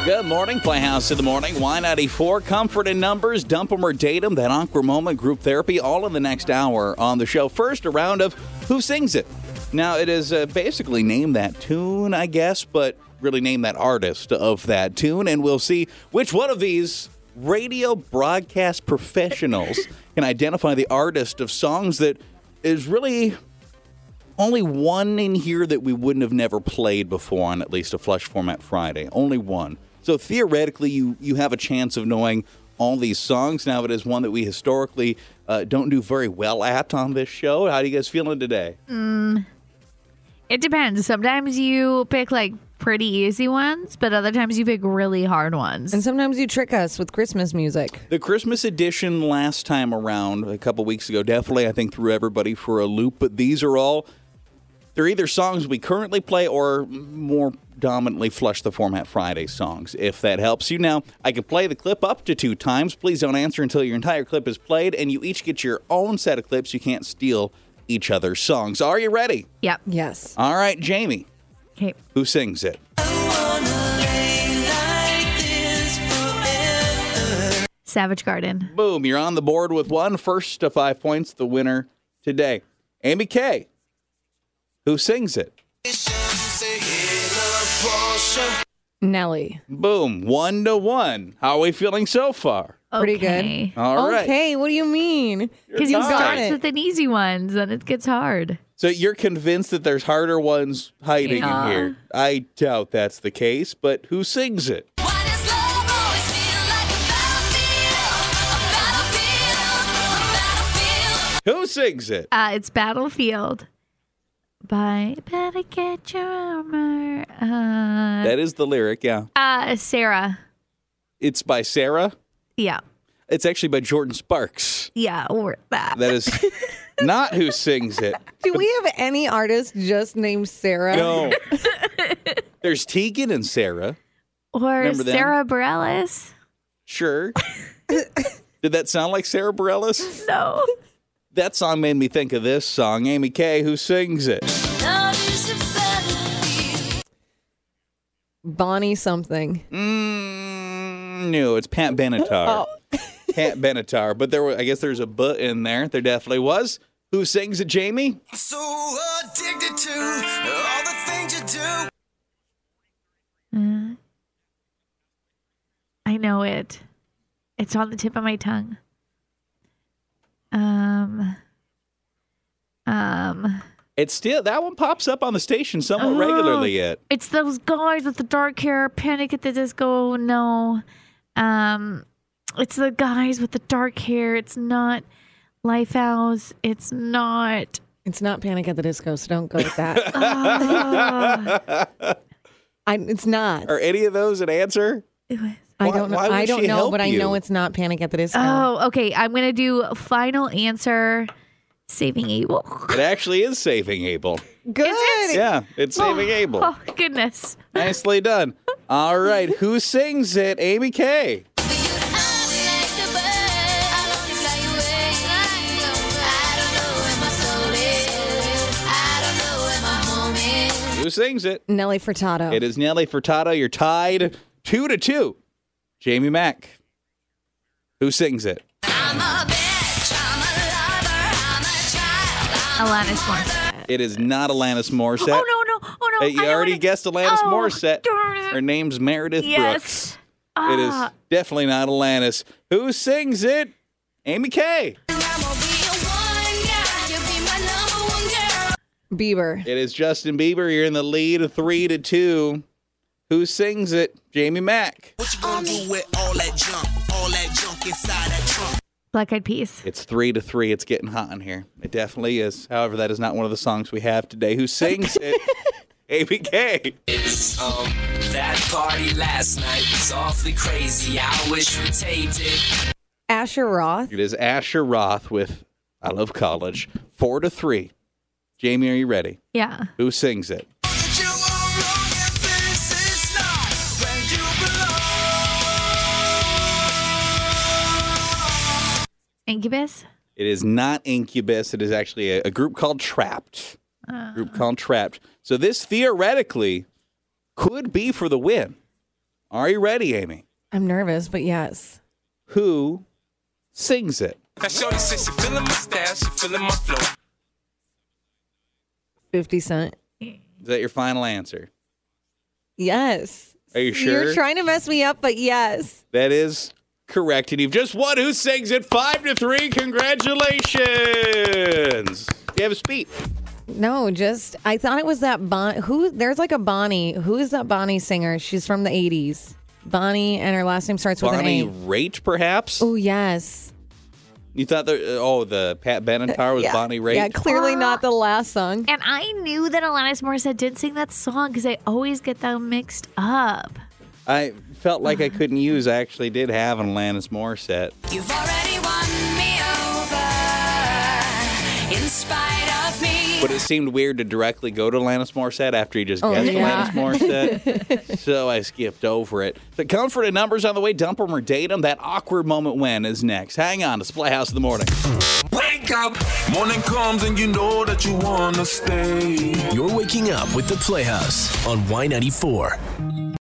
Good morning, Playhouse in the Morning. Y94, Comfort in Numbers, Dump 'em or Date 'em, that awkward moment, group therapy, all in the next hour on the show. First, a round of Who Sings It? Now, it is basically name that tune, I guess, but really name that artist of that tune, and we'll see which one of these radio broadcast professionals can identify the artist of songs that is really only one in here that we wouldn't have never played before on at least a Flush Format Friday. Only one. So theoretically, you have a chance of knowing all these songs. Now, it is one that we historically don't do very well at on this show. How are you guys feeling today? It depends. Sometimes you pick like pretty easy ones, but other times you pick really hard ones. And sometimes you trick us with Christmas music. The Christmas edition last time around, a couple weeks ago, definitely, I think, threw everybody for a loop. But these are all, they're either songs we currently play or more dominantly Flush the Format Friday songs, if that helps you. Now, I can play the clip up to 2 times. Please don't answer until your entire clip is played, and you each get your own set of clips. You can't steal each other's songs. Are you ready? Yep. Yes. All right, Jamie. Okay. Who sings it? Savage Garden. Boom, you're on the board with one. First to 5 points, the winner today. Amy K. Who sings it? Nelly. Boom, 1-1. How are we feeling so far? Pretty Okay. good. All right. Okay, what do you mean? Because you Got start it. with an easy ones, then it gets hard. So you're convinced that there's harder ones hiding Yeah. in here? I doubt that's the case, but who sings it? Who sings it? It's Battlefield by Better Get Your Armor. That is the lyric, yeah. Sarah. It's by Sarah. Yeah. It's actually by Jordan Sparks. Yeah, or that. That is not who sings it. Do we have any artist just named Sarah? No. There's Tegan and Sarah. Or Remember them? Sarah Bareilles. Sure. Did that sound like Sarah Bareilles? No. That song made me think of this song. Amy K. Who sings it? Bonnie something. No, it's Pat Benatar. Oh. Pat Benatar. But I guess there's a but in there. There definitely was. Who sings it, Jamie? So addicted to all the things you do. I know it. It's on the tip of my tongue. It's still, that one pops up on the station somewhat regularly yet. It's those guys with the dark hair, Panic at the Disco. No. It's the guys with the dark hair. It's not Lifehouse. It's not. It's not Panic at the Disco, so don't go with that. It's not. Are any of those an answer? I don't know. why would I she don't know, help but I know you? it's not Panic at the Disco. Oh, okay. I'm going to do final answer. Saving Abel. It actually is Saving Abel. Good. Yeah, it's Saving Abel. Oh, goodness. Nicely done. All right, who sings it? Amy K. Who sings it? Nelly Furtado. It is Nelly Furtado. You're tied 2-2. Jamie Mack. Who sings it? Alanis Morissette. It is not Alanis Morissette. Oh, no. You I know already it. guessed Alanis Oh, Morissette. darn it. Her name's Meredith Brooks. Yes. It is definitely not Alanis. Who sings it? Amy K. Bieber. It is Justin Bieber. You're in the lead, 3-2. Who sings it? Jamie Mack. What you gonna do with all that junk inside that trunk? Black Eyed Peas. It's 3-3. It's getting hot in here. It definitely is. However, that is not one of the songs we have today. Who sings it? Amy K. It's that party last night was awfully crazy. I wish we taped it. Asher Roth. It is Asher Roth with I Love College. 4-3. Jamie, are you ready? Yeah. Who sings it? That you are wrong and this is not where you belong. Incubus. It is not Incubus. It is actually a group called Trapped. So this theoretically could be for the win. Are you ready, Amy? I'm nervous, but yes. Who sings it? Now shorty says she feeling my style, she feeling my flow. 50 Cent. Is that your final answer? Yes. Are you sure? You're trying to mess me up, but yes. That is correct. And you've just won Who Sings It 5-3. Congratulations. Do you have a speech? No, just I thought it was that there's like a Bonnie. Who is that Bonnie singer? She's from the 80s. Bonnie, and her last name starts with Bonnie an A. Raitt, perhaps? Oh, yes. You thought the Pat Benatar was Yeah. Bonnie Raitt? Yeah, clearly not the last song. And I knew that Alanis Morissette did sing that song because I always get them mixed up. I felt like I couldn't use. I actually did have an Alanis Morissette. You've already won me over in spite of me. But it seemed weird to directly go to Alanis Morissette after you just guessed yeah. Alanis Morissette. So I skipped over it. The Comfort and Numbers on the way. Dump 'em or date 'em. That awkward moment when is next. Hang on to Playhouse in the Morning. Wake up! Morning comes and you know that you wanna stay. You're waking up with the Playhouse on Y94.